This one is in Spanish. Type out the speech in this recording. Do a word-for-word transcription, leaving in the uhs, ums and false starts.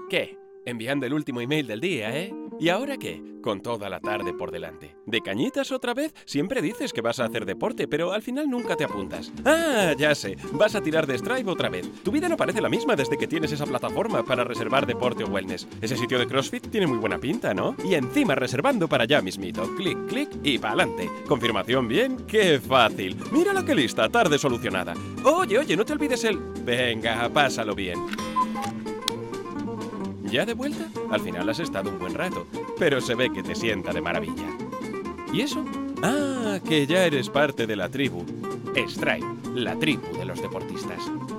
¿Qué? Enviando el último email del día, ¿eh? ¿Y ahora qué? Con toda la tarde por delante. ¿De cañitas otra vez? Siempre dices que vas a hacer deporte, pero al final nunca te apuntas. ¡Ah, ya sé! Vas a tirar de Stripe otra vez. Tu vida no parece la misma desde que tienes esa plataforma para reservar deporte o wellness. Ese sitio de CrossFit tiene muy buena pinta, ¿no? Y encima reservando para ya mismito. Clic, clic y pa'lante. ¿Confirmación bien? ¡Qué fácil! Mira qué lista, tarde solucionada. Oye, oye, no te olvides el... Venga, pásalo bien. ¿Ya de vuelta? Al final has estado un buen rato, pero se ve que te sienta de maravilla. ¿Y eso? Ah, que ya eres parte de la tribu. Stripe, la tribu de los deportistas.